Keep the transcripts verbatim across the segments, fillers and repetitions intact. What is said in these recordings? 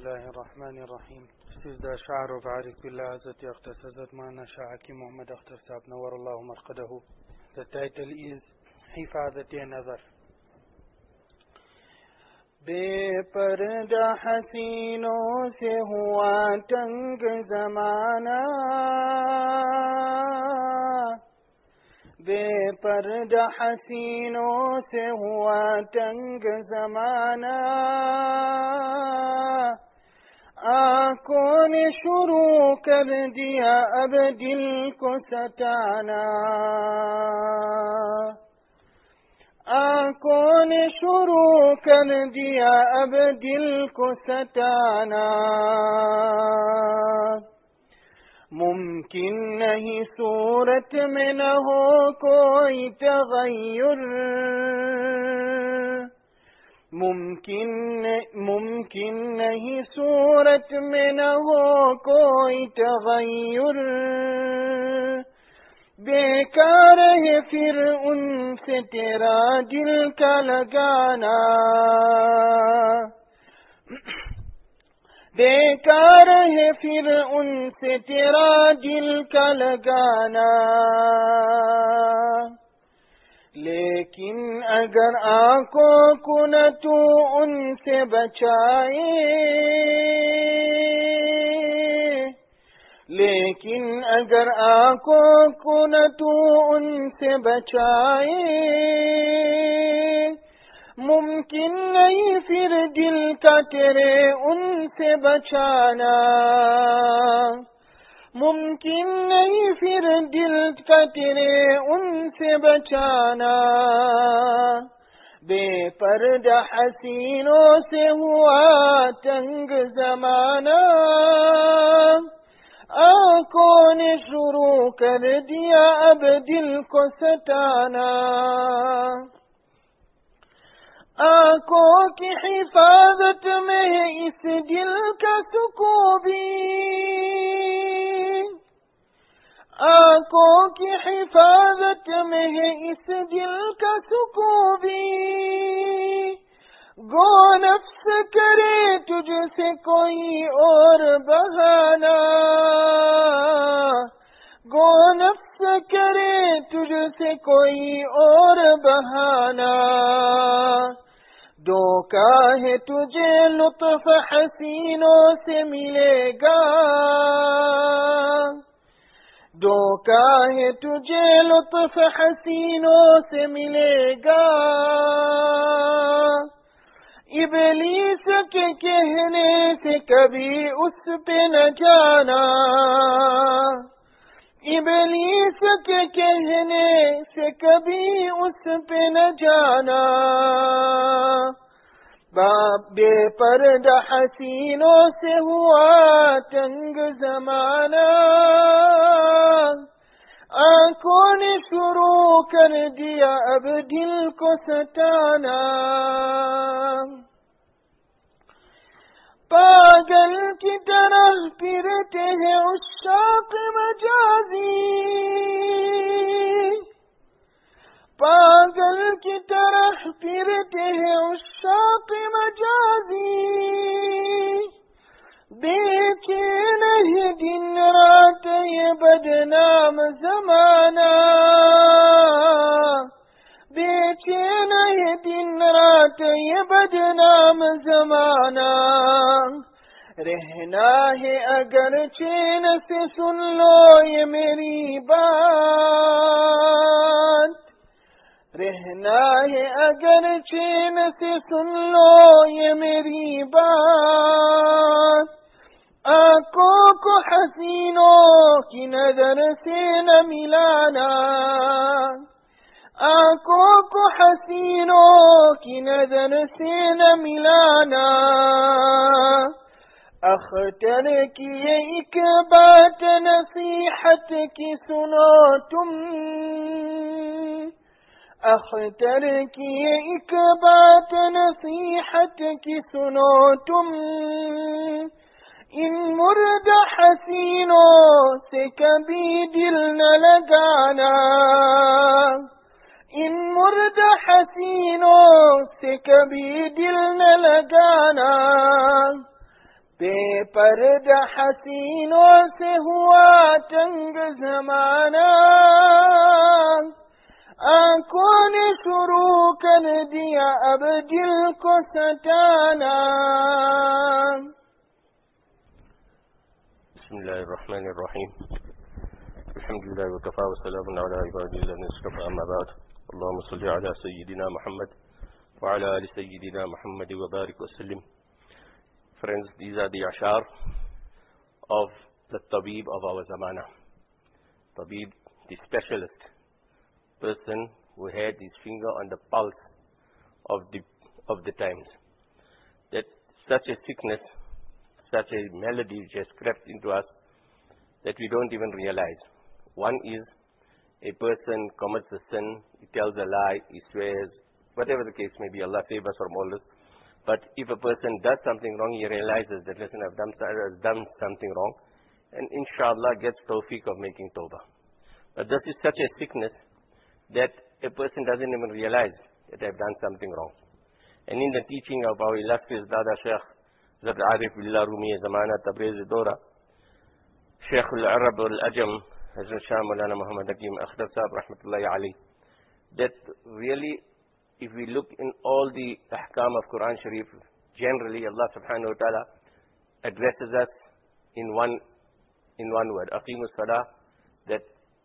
الله الرحمن الرحيم. استاذ شعر وبعرف بالله عزتي اختصاصات معنا شاعكي محمد اختر صاحب نور الله مرقده. The title is حفاظت نظر. بے پردہ حسینوں سے ہوا تنگ زمانہ، بے پردہ حسینوں سے ہوا تنگ زمانہ، آنکھوں نے شروع کر دیا اب دل کو ستانا، آنکھوں نے شروع کر دیا اب دل کو ستانا، ممکن نہیں صورت میں نہ ہو کوئی تغیر، ممکن ممکن نہیں صورت میں نہ ہو کوئی تغیر، بیکار ہے پھر ان سے تیرا دل کا لگانا، بیکار ہے پھر ان سے تیرا دل کا لگانا، لیکن اگر آنکھوں کو نہ تو ان سے بچائے، لیکن اگر آنکھوں کو نہ تو ان سے بچائے، ممکن نہیں پھر دل کا تیرے ان سے بچانا، ممکن نہیں پھر دل کا تیرے ان سے بچانا، بے پردہ حسینوں سے ہوا تنگ زمانہ، آنکھوں نے شروع کر دیا اب دل کو ستانا، آنکھوں کی حفاظت میں ہے اس دل کا سکون بھی، آنکھوں کی حفاظت میں ہے اس دل کا سکون بھی، گو نفس کرے تجھ سے کوئی اور بہانہ، گو نفس کرے تجھ سے کوئی اور بہانہ، دھوکا ہے تجھے لطف حسینوں سے ملے گا، دھوکا ہے تجھے لطف حسینوں سے ملے گا، ابلیس کے کہنے سے کبھی اس پہ نہ جانا، ابلیس کے کہنے سے کبھی اس پہ نہ جانا، بے پردہ حسینوں سے ہوا تنگ زمانہ، آنکھوں نے شروع کر دیا اب دل کو ستانا، پاگل کی طرح پھرتے ہیں عشاق مجازی، پاگل کی طرح پھرتے ہیں عشاق مجازی، بےچین ہے دن رات یہ بدنام زمانہ، بےچین ہے دن رات یہ بدنام زمانہ، رہنا ہے اگر چین سے سن لو یہ میری بات، رہنا ہے اگر چین سے سن لو یہ میری بات، آنکھوں کو حسینوں کی نظر سے نہ ملانا، آنکھوں کو حسینوں کی نظر سے نہ ملانا، اختر کی ایک بات نصیحت کی سنو تم، اختر کی ایک بات نصیحت کی سنو تم، ان مردہ حسینوں سے کبھی دل نہ لگانا، ان مردہ حسینوں سے کبھی دل نہ لگانا، बेपर्दा हसीनों से हुआ तंग ज़माना, आंखों ने शुरू कर दिया अब दिल को सताना। बिस्मिल्लाहिर्रहमानिर्रहीम। अल्हम्दुलिल्लाहि व कफ़ा व सलामुन अला इबादिल्लाज़िना इस्तफ़ा, अम्मा बअद। अल्लाहुम्मा सल्लि अला सय्यिदिना मुहम्मद व अला आलि सय्यिदिना मुहम्मद व बारिक व सल्लिम। Friends, these are the ashar of the tabib of our zamana. Tabib, the specialist, person who had his finger on the pulse of the, of the times. That such a sickness, such a malady which has crept into us that we don't even realize. One is a person commits a sin, he tells a lie, he swears, whatever the case may be, Allah save us from all this. But if a person does something wrong, he realizes that, listen, I've done, I've done something wrong, and inshallah gets tawfiq of making tawbah. But this is such a sickness that a person doesn't even realize that I've done something wrong. And in the teaching of our illustrious Dada Sheikh Zat Arif Billah Rumi Zamana Tabriz Dora, Sheikh al-Arab al-Ajam, Hazrat Shah Maulana Muhammad Hakim Akhdar Sahib Rahmatullahi Ali, that really, if we look in all the ahkam of Quran Sharif, generally Allah subhanahu wa ta'ala addresses us in one in one word, aqimus salah, that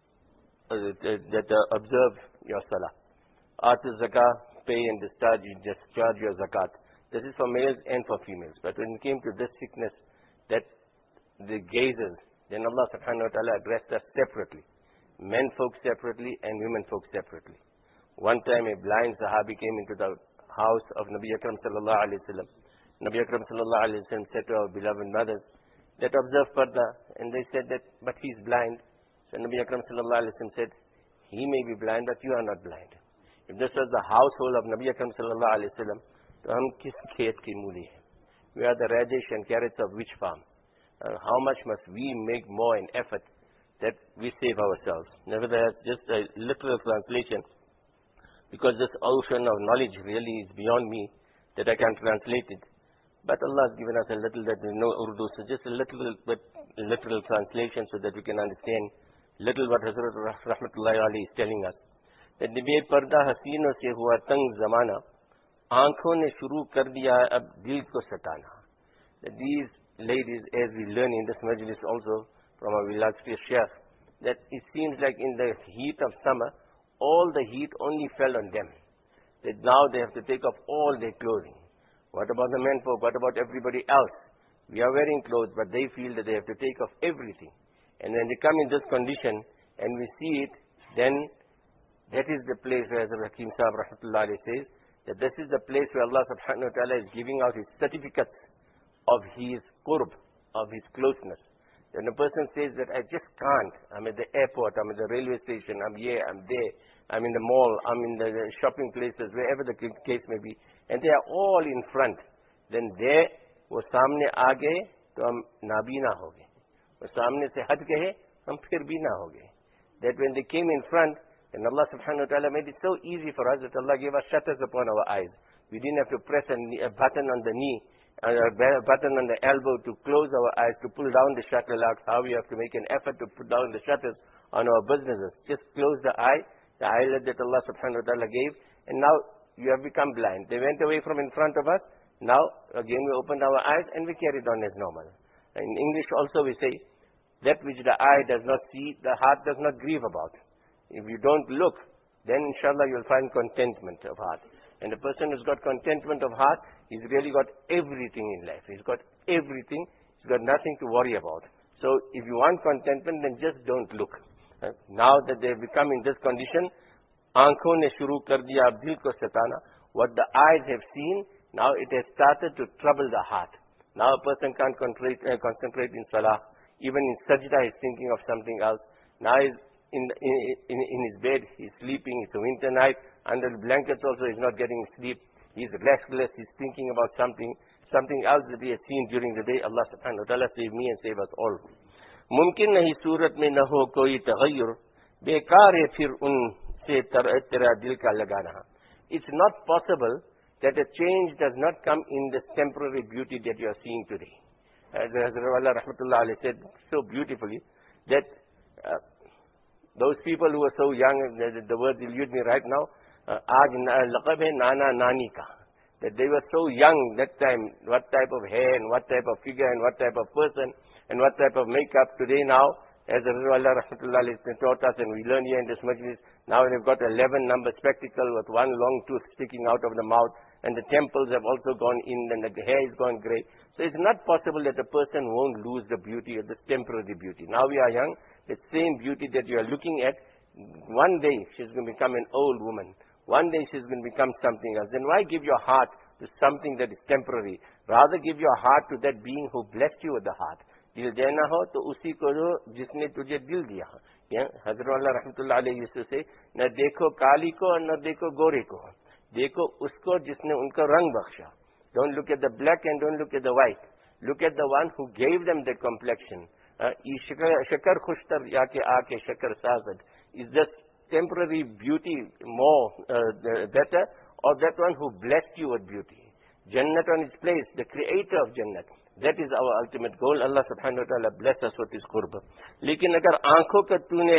uh, that uh, observe your salah. Atu zakah, pay and discharge, discharge your zakat. This is for males and for females. But when it came to this sickness, that the gazes, then Allah subhanahu wa ta'ala addressed us separately. Men folk separately and women folk separately. One time a blind Sahabi came into the house of Nabi Akram sallallahu alayhi wa sallam. Nabi Akram sallallahu alayhi wa sallam said to our beloved mothers that observe parda, and they said that, but he's blind. So Nabi Akram sallallahu alayhi wa sallam said, he may be blind, but you are not blind. If this was the household of Nabi Akram sallallahu alayhi wa sallam, to hum kis khet ki muli hai? We are the radish and carrots of which farm? Uh, how much must we make more in effort that we save ourselves? Nevertheless, just a literal translation, because this ocean of knowledge really is beyond me, that I can translate it. But Allah has given us a little that we know Urdu, so just a little bit literal translation so that we can understand little what Hazrat Rahmatullahi Ali is telling us. That the beparda hasino se hua tang zamana, aankhon ne shuru kar diya ab dil ko satana. That these ladies, as we learn in this majlis also from our illustrious Sheikh, that it seems like in the heat of summer, all the heat only fell on them. That now they have to take off all their clothing. What about the men folk? What about everybody else? We are wearing clothes, but they feel that they have to take off everything. And when they come in this condition, and we see it, then that is the place where the Hakim Sahib Rahmatullah says, that this is the place where Allah subhanahu wa ta'ala is giving out his certificates of his qurb, of his closeness. When a person says that I just can't, I'm at the airport, I'm at the railway station, I'm here, I'm there, I'm in the mall, I'm in the shopping places, wherever the case may be, and they are all in front, then there, wo samne aa gaye, to hum nabina ho gaye. Wo samne se hat gaye, hum phir bhi na ho gaye. That when they came in front, then Allah subhanahu wa ta'ala made it so easy for us that Allah gave us shutters upon our eyes. We didn't have to press a, a button on the knee, a button on the elbow to close our eyes, to pull down the shutter locks, how we have to make an effort to put down the shutters on our businesses. Just close the eye, the eyelid that Allah subhanahu wa ta'ala gave, and now you have become blind. They went away from in front of us, now again we opened our eyes and we carried on as normal. In English also we say, that which the eye does not see, the heart does not grieve about. If you don't look, then inshallah you'll find contentment of heart. And the person who's got contentment of heart, he's really got everything in life. He's got everything. He's got nothing to worry about. So if you want contentment, then just don't look. Uh, now that they've become in this condition, aankhon ne shuru kar diya ab dil ko satana. What the eyes have seen, now it has started to trouble the heart. Now a person can't concentrate, uh, concentrate in salah. Even in sajda, he's thinking of something else. Now he's in, in, in, in his bed, he's sleeping. It's a winter night. Under the blankets also, he's not getting sleep. He's restless. He's thinking about something, something else that he has seen during the day. Allah subhanahu wa ta'ala save me and save us all. Mumkin nahi surat mein na ho koi taghayyur, bekar hai fir un se tera dil ka lagana. It's not possible that a change does not come in this temporary beauty that you are seeing today. as Hazrat Allah Rahmatullah Alayhi said so beautifully, that uh, those people who are so young, the, the words elude me right now, aaj laqab hai nana nani ka, that they were so young that time, what type of hair and what type of figure and what type of person and what type of makeup. Today now, as Allah Rahmatullah taught us, and we learn here in this majlis, now they've got eleven number spectacle with one long tooth sticking out of the mouth, and the temples have also gone in, and the hair is gone grey. So it's not possible that a person won't lose the beauty of this temporary beauty. Now we are young, the same beauty that you are looking at, one day she's going to become an old woman. One day she's going to become something else. Then why give your heart to something that is temporary? Rather give your heart to that being who blessed you with the heart. दिल देना हो तो उसी को जो जिसने तुझे दिल दिया. हज़रत अल्लाह रहमतुल्लाह अलैहि यूसुफ से न देखो काली को और न देखो गोरे को, देखो उसको जिसने उनका रंग बख्शा. Don't look at the black and don't look at the white. Look at the one who gave them the complexion. Shakar khushtar ya ke aake shakar sazad. Is this temporary beauty more uh, better, or that one who blessed you with beauty? Jannat on its place, the creator of Jannat. That is our ultimate goal. Allah subhanahu wa ta'ala bless us with his qurb. लेकिन अगर आंखों का तूने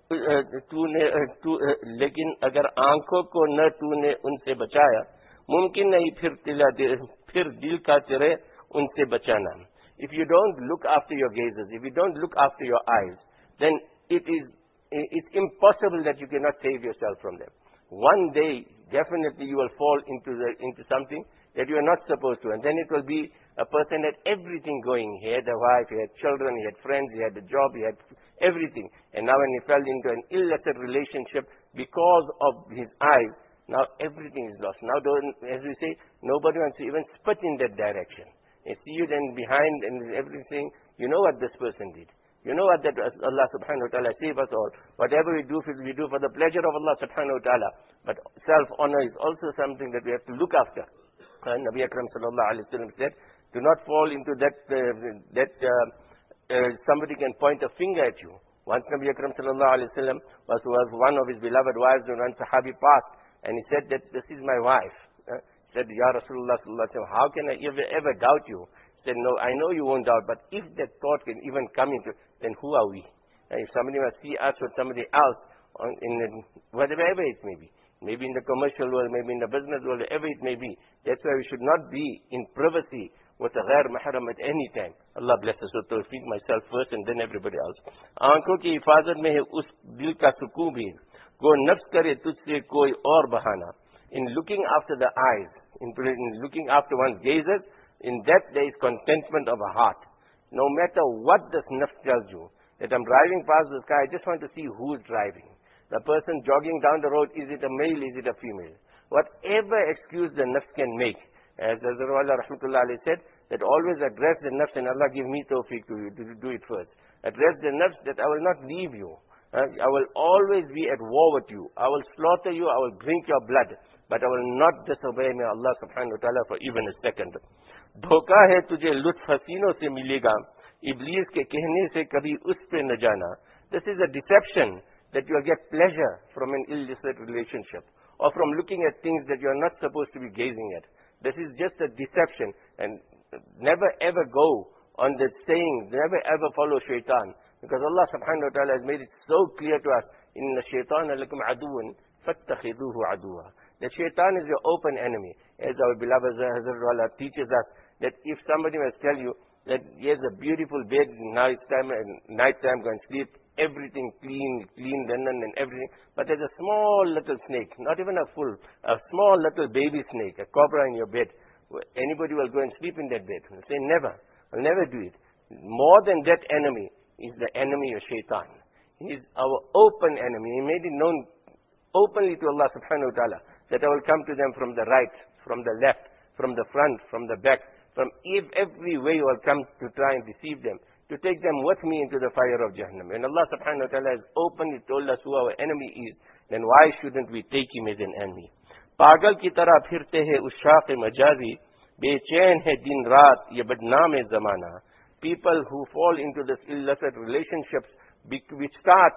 तूने तू लेकिन अगर आंखों को न तूने उनसे बचाया, मुमकिन नहीं फिर तिला फिर दिल का तेरे उनसे बचाना. If you don't look after your gazes, if you don't look after your eyes, then it is it's impossible that you cannot save yourself from them. One day, definitely you will fall into the into something that you are not supposed to, and then it will be a person had everything going. He had a wife, he had children, he had friends, he had a job, he had everything. And now when he fell into an illicit relationship because of his eyes, now everything is lost. Now, as we say, nobody wants to even spit in that direction. They see you then behind and everything, you know what this person did. You know what that Allah subhanahu wa ta'ala save us all. Whatever we do, we do for the pleasure of Allah subhanahu wa ta'ala. But self-honor is also something that we have to look after. And Nabi Akram sallallahu alayhi wa sallam said, do not fall into that, uh, that uh, uh, somebody can point a finger at you. Once Nabi Akram sallallahu alayhi wa sallam was, was one of his beloved wives, and one Sahabi passed, and he said that this is my wife. Uh, he said, Ya Rasulullah sallallahu alayhi wa sallam, how can I ever, ever doubt you? He said, no, I know you won't doubt, but if that thought can even come into, then who are we? Uh, if somebody must see us with somebody else, on, in the, whatever it may be, maybe in the commercial world, maybe in the business world, whatever it may be, that's why we should not be in privacy with a ghair mahram at any time. Allah bless us with tawfiq, myself first and then everybody else. आंखों की हिफाजत में है उस दिल का सुकून भी, को नफ्स करे तुझसे कोई और बहाना. In looking after the eyes, in, in looking after one's gazes, in that there is contentment of a heart. No matter what this nafs tells you, that I'm driving past this car, I just want to see who's driving. The person jogging down the road, is it a male, is it a female? Whatever excuse the nafs can make, as Hazrat Allah Rahmatullah Alayhi said, that always address the nafs, and Allah give me tawfiq to you, to do it first. Address the nafs that I will not leave you. Uh, I will always be at war with you. I will slaughter you, I will drink your blood. But I will not disobey me Allah subhanahu wa ta'ala for even a second. धोखा है तुझे लुत्फ हसीनों से मिलेगा, इब्लीस के कहने से कभी उस पे न जाना. This is a deception that you will get pleasure from an illicit relationship, or from looking at things that you are not supposed to be gazing at. This is just a deception, and never ever go on that saying, never ever follow shaitan, because Allah subhanahu wa ta'ala has made it so clear to us, inna shaitana lakum aduwan fattakhiduhu aduwa. That shaitan is your open enemy. As our beloved Hazrat Allah teaches us, that if somebody must tell you that here's a beautiful bed, now it's time, night time, go and sleep, everything clean, clean linen and everything, but there's a small little snake, not even a full, a small little baby snake, a cobra in your bed. Anybody will go and sleep in that bed. They'll say, never. I'll never do it. More than that enemy is the enemy of shaitan. He is our open enemy. He made it known openly to Allah subhanahu wa ta'ala that I will come to them from the right, from the left, from the front, from the back, from every way I will come to try and deceive them, to take them with me into the fire of Jahannam. And Allah subhanahu wa ta'ala has openly told us who our enemy is, then why shouldn't we take him as an enemy? पागल की तरह फिरते हैं उशाक मजाजी, बेचैन है दिन रात ये बदनाम ज़माना. People who fall into this illicit relationships, which start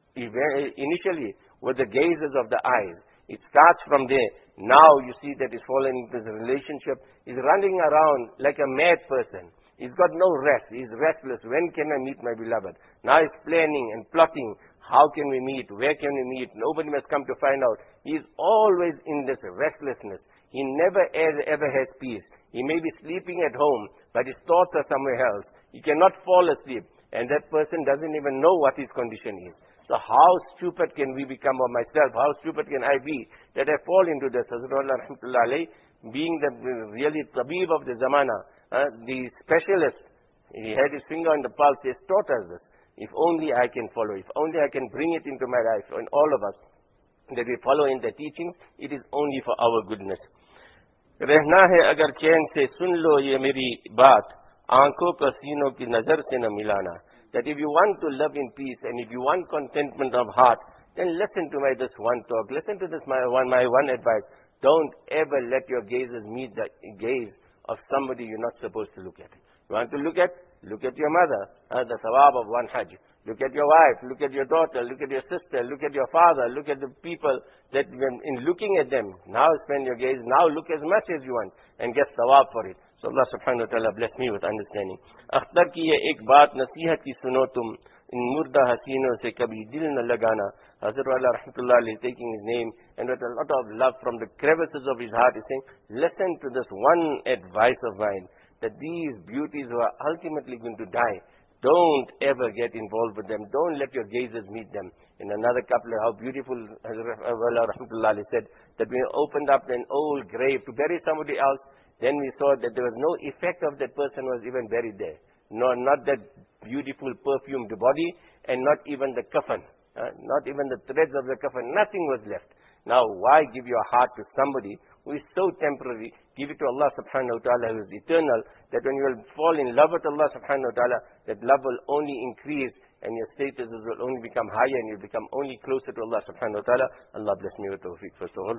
initially with the gazes of the eyes. It starts from there. Now you see that he's fallen into this relationship. He's running around like a mad person. He's got no rest. He's restless. When can I meet my beloved? Now he's planning and plotting. How can we meet? Where can we meet? Nobody must come to find out. He's always in this restlessness. He never ever, ever has peace. He may be sleeping at home, but his thoughts are somewhere else. He cannot fall asleep, and that person doesn't even know what his condition is. So how stupid can we become, or myself, how stupid can I be that I fall into this? Hazratullah rahmatullah alayhi, being the really tabib of the zamana, uh, the specialist, he had his finger on the pulse, he has taught us this. If only I can follow, if only I can bring it into my life, and all of us, that we follow in the teaching, it is only for our goodness. रहना है अगर चैन से सुन लो ये मेरी बात आंखों का सीनों की नजर से न मिलाना that if you want to live in peace and if you want contentment of heart then listen to my this one talk listen to this my one my one advice don't ever let your gazes meet the gaze of somebody you're not supposed to look at. You want to look at look at your mother, uh, the thawab of one hajj. Look at your wife, look at your daughter, look at your sister, look at your father, look at the people that when in looking at them, now spend your gaze, now look as much as you want and get thawab for it. So Allah subhanahu wa ta'ala bless me with understanding. Akhtar ki ye ek baat nasihat ki suno tum, in murda hasino se kabhi dil na lagana. Hazrat Wala rahmatullah is taking his name and with a lot of love from the crevices of his heart is saying, listen to this one advice of mine, that these beauties who are ultimately going to die, don't ever get involved with them. Don't let your gazes meet them. In another couplet, how beautiful Hazrat Wala rahmatullah said that we opened up an old grave to bury somebody else, then we saw that there was no effect of that person was even buried there. No, not that beautiful perfumed body and not even the coffin. Uh, not even the threads of the coffin. Nothing was left. Now, why give your heart to somebody who is so temporary? Give it to Allah subhanahu wa ta'ala who is eternal, that when you will fall in love with Allah subhanahu wa ta'ala, that love will only increase and your statuses will only become higher and you become only closer to Allah subhanahu wa ta'ala. Allah bless me with tawfiq. First of all,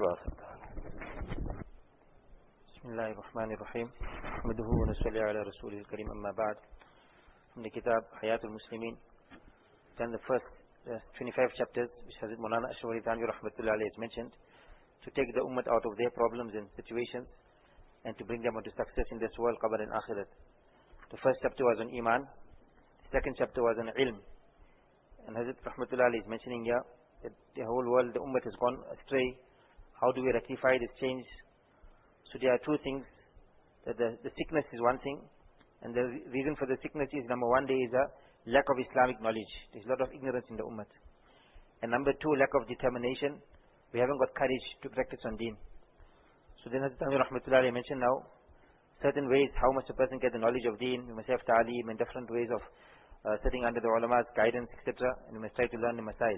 Bismillahir Rahmanir Rahim. Ahmaduhu wa nusalli ala Rasulil Kareem amma ba'd. From the kitab Hayatul Muslimin, then the first uh, twenty-five chapters, which Hazrat Maulana Ashwari Thanvi rahmatullah alayhi has mentioned, to take the ummah out of their problems and situations and to bring them onto success in this world, qabr and akhirat. The first chapter was on Iman, the second chapter was on Ilm. And Hazrat rahmatullah alayhi is mentioning here that the whole world, the ummah has gone astray. How do we rectify this change? So there are two things. That the, the sickness is one thing, and the reason for the sickness is, number one, there is a lack of Islamic knowledge. There's a lot of ignorance in the ummah. And number two, lack of determination. We haven't got courage to practice on deen. So then Hazrat Thanvi rahmatullah alayhi mentioned now certain ways how must a person get the knowledge of deen. We must have ta'aleem and different ways of uh, sitting under the ulama's guidance, et cetera. And we must try to learn the masail.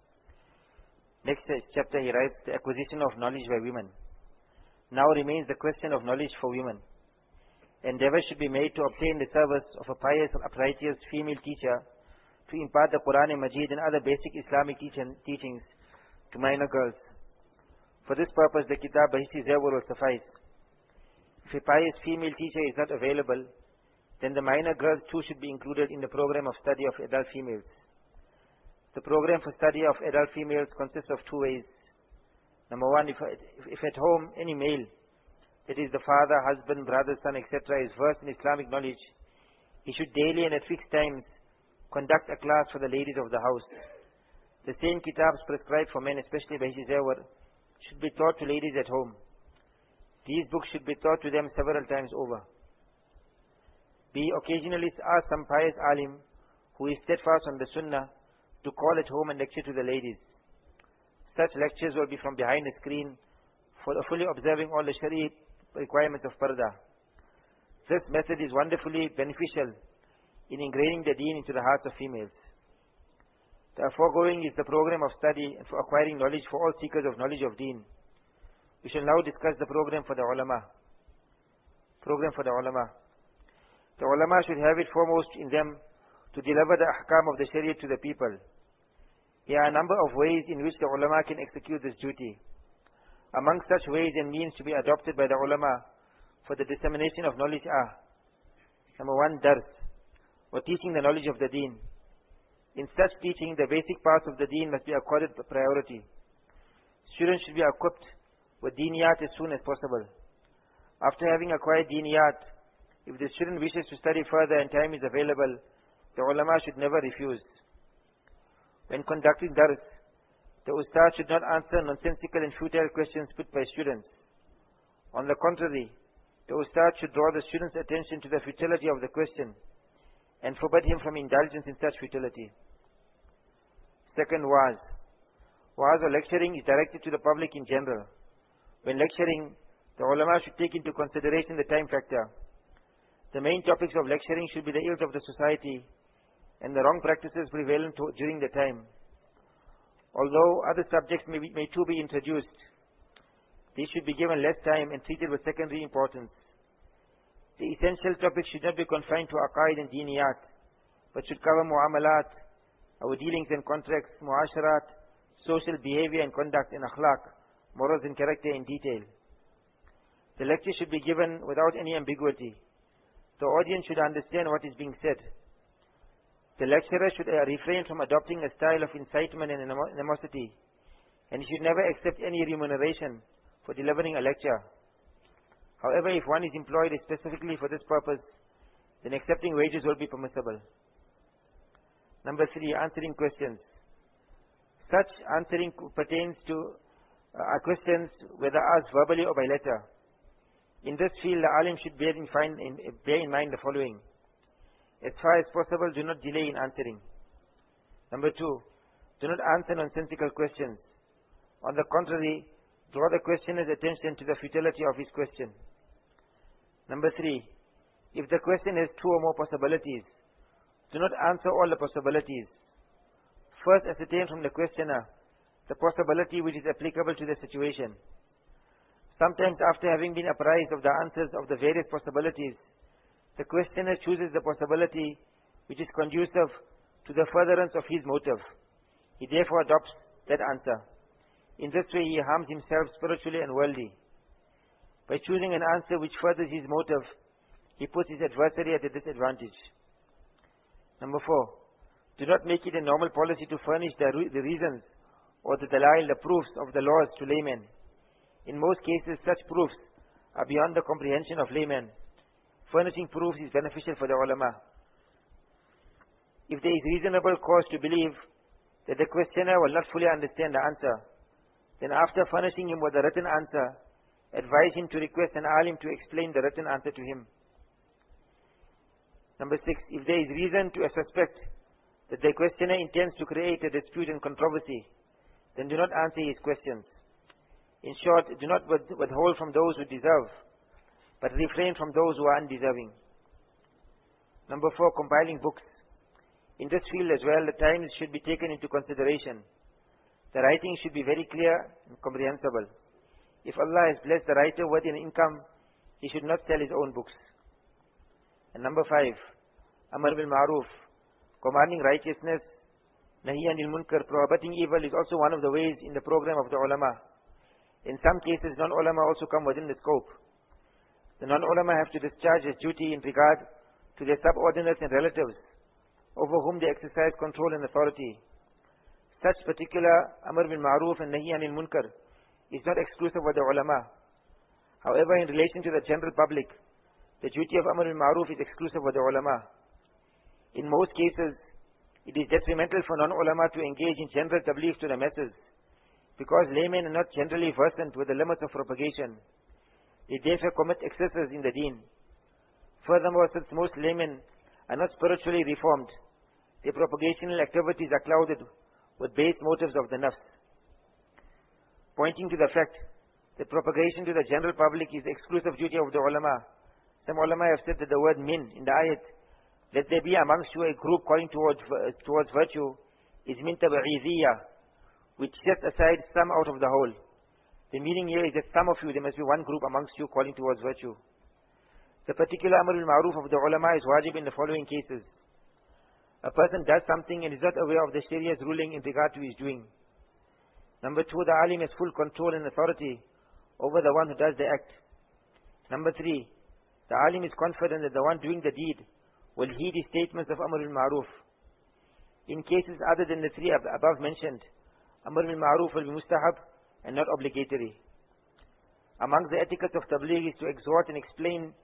Next chapter he writes, the acquisition of knowledge by women. Now remains the question of knowledge for women. Endeavor should be made to obtain the service of a pious, uprighteous female teacher to impart the Quran and Majid and other basic Islamic teach teachings to minor girls. For this purpose, the Kitab Bahisi Zawar will suffice. If a pious female teacher is not available, then the minor girls too should be included in the program of study of adult females. The program for study of adult females consists of two ways. Number one, if, if at home any male, that is the father, husband, brother, son, et cetera, is versed in Islamic knowledge, he should daily and at fixed times conduct a class for the ladies of the house. The same kitabs prescribed for men, especially Bahisi Zawar, should be taught to ladies at home. These books should be taught to them several times over. B. Occasionally ask some pious alim who is steadfast on the sunnah to call at home and lecture to the ladies. Such lectures will be from behind the screen for fully observing all the Shari requirements of Parda. This method is wonderfully beneficial in ingraining the deen into the hearts of females. The foregoing is the program of study and for acquiring knowledge for all seekers of knowledge of deen. We shall now discuss the program for the ulama. Program for the ulama. The ulama should have it foremost in them to deliver the ahkam of the Shariah to the people. There are a number of ways in which the ulama can execute this duty. Among such ways and means to be adopted by the ulama for the dissemination of knowledge are: number one, dars, or teaching the knowledge of the deen. In such teaching, the basic parts of the deen must be accorded priority. Students should be equipped with diniyat as soon as possible. After having acquired diniyat, If the student wishes to study further and time is available, the ulama should never refuse. When conducting dars, the ustad should not answer nonsensical and futile questions put by students. On the contrary, the ustad should draw the student's attention to the futility of the question and forbid him from indulgence in such futility. Second, wa'az. Wa'az or lecturing is directed to the public in general. When lecturing, the ulama should take into consideration the time factor. The main topics of lecturing should be the ills of the society and the wrong practices prevalent to, during the time. Although other subjects may, be, may too be introduced, these should be given less time and treated with secondary importance. The essential topics should not be confined to aqaid and diniyat, but should cover mu'amalat, our dealings and contracts, mu'asharat, social behavior and conduct, and akhlaq, morals and character in detail. The lecture should be given without any ambiguity. The audience should understand what is being said. The lecturer should refrain from adopting a style of incitement and animosity, and he should never accept any remuneration for delivering a lecture. However, if one is employed specifically for this purpose, then accepting wages will be permissible. Number three, answering questions. Such answering pertains to uh, questions whether asked verbally or by letter. In this field, the alim should bear in, find, in, bear in mind the following. As far as possible, do not delay in answering. Number two, do not answer nonsensical questions. On the contrary, draw the questioner's attention to the futility of his question. Number three, if the question has two or more possibilities, do not answer all the possibilities. First, ascertain from the questioner the possibility which is applicable to the situation. Sometimes, after having been apprised of the answers of the various possibilities, the questioner chooses the possibility which is conducive to the furtherance of his motive. He therefore adopts that answer. In this way, he harms himself spiritually and worldly. By choosing an answer which furthers his motive, he puts his adversary at a disadvantage. Number four, do not make it a normal policy to furnish the, re the reasons or the dalail, the proofs of the laws to laymen. In most cases, such proofs are beyond the comprehension of laymen. Furnishing proofs is beneficial for the ulama. If there is reasonable cause to believe that the questioner will not fully understand the answer, then after furnishing him with a written answer, advise him to request an alim to explain the written answer to him. Number six, if there is reason to suspect that the questioner intends to create a dispute and controversy, then do not answer his questions. In short, do not withhold from those who deserve, but refrain from those who are undeserving. Number four, compiling books. In this field as well, the times should be taken into consideration. The writing should be very clear and comprehensible. If Allah has blessed the writer with an income, he should not sell his own books. And number five, Amr bil Ma'ruf, commanding righteousness, Nahi anil Munkar, prohibiting evil is also one of the ways in the program of the ulama. In some cases, non-ulama also come within the scope. The non-ulama have to discharge his duty in regard to their subordinates and relatives, over whom they exercise control and authority. Such particular Amr bil Ma'ruf and Nahi anil Munkar is not exclusive of the ulama. However, in relation to the general public, the duty of Amr bil Ma'ruf is exclusive of the ulama. In most cases, it is detrimental for non-ulama to engage in general tabligh to the masses, because laymen are not generally versant with the limits of propagation. They therefore commit excesses in the deen. Furthermore, since most laymen are not spiritually reformed, their propagational activities are clouded with base motives of the nafs. Pointing to the fact that propagation to the general public is the exclusive duty of the ulama, some ulama have said that the word min in the ayat, let there be amongst you a group calling towards, towards virtue, is min tab'idiyya, which sets aside some out of the whole. The meaning here is that some of you, there must be one group amongst you calling towards virtue. The particular Amr al-Ma'ruf of the ulama is wajib in the following cases. A person does something and is not aware of the Shariah's ruling in regard to his doing. Number two, the alim has full control and authority over the one who does the act. Number three, the alim is confident that the one doing the deed will heed his statements of Amr al-Ma'ruf. In cases other than the three above mentioned, Amr al-Ma'ruf will be mustahab and not obligatory. Amongst the etiquette of tabligh is to exhort and explain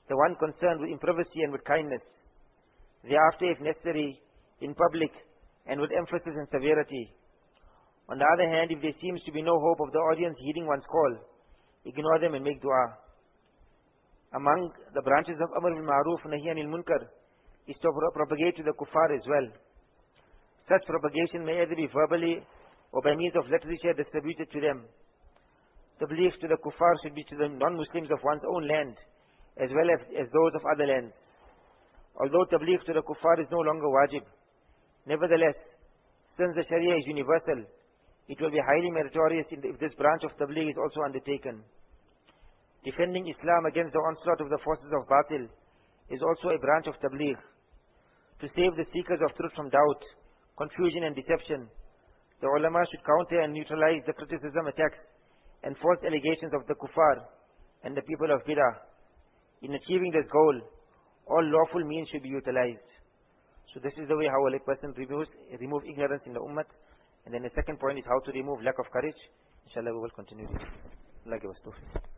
the one concerned with in privacy and with kindness, thereafter if necessary, in public and with emphasis and severity. On the other hand, if there seems to be no hope of the audience heeding one's call, ignore them and make dua. Among the branches of Amr bil Ma'ruf Nahi Anil Munkar is to propagate to the kuffar as well. Such propagation may either be verbally or by means of literature distributed to them. Tabligh to the kuffar should be to the non-Muslims of one's own land as well as, as those of other lands. Although tabligh to the kuffar is no longer wajib, nevertheless, since the Sharia is universal, it will be highly meritorious if this branch of tabligh is also undertaken. Defending Islam against the onslaught of the forces of batil is also a branch of tabligh. To save the seekers of truth from doubt, confusion and deception, the ulama should counter and neutralize the criticism, attacks and false allegations of the kuffar and the people of bid'ah. In achieving this goal, all lawful means should be utilized. So this is the way how a person removes, remove ignorance in the ummah. And then the second point is how to remove lack of courage. Inshallah we will continue this. Allah give us tawfiq.